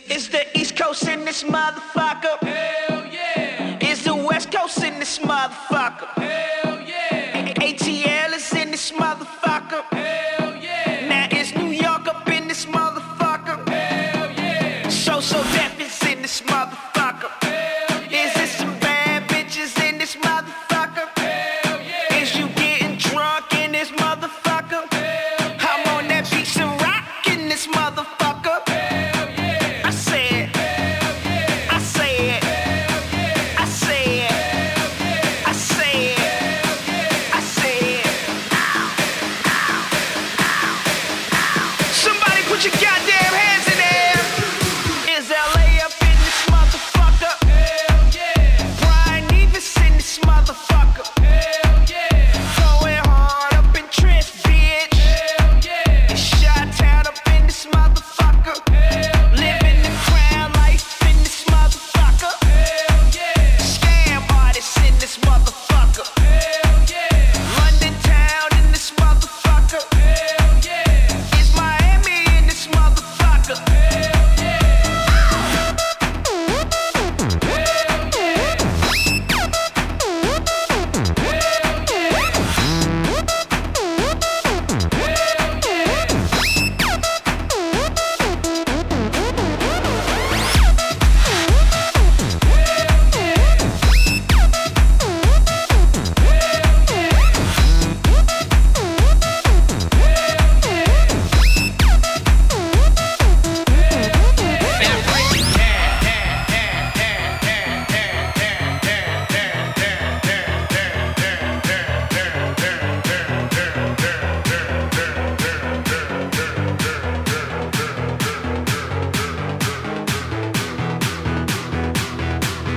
Is the East Coast in this motherfucker? Hell yeah. Is the West Coast in this motherfucker? Hell yeah. ATL is in this motherfucker. Hell yeah. Now is New York up in this motherfucker? Hell yeah. So Def is in this motherfucker. Hell yeah. Is there some bad bitches in this motherfucker? Hell yeah. Is you getting drunk in this motherfucker? Hell yeah. I'm on that beach and rock in this motherfucker.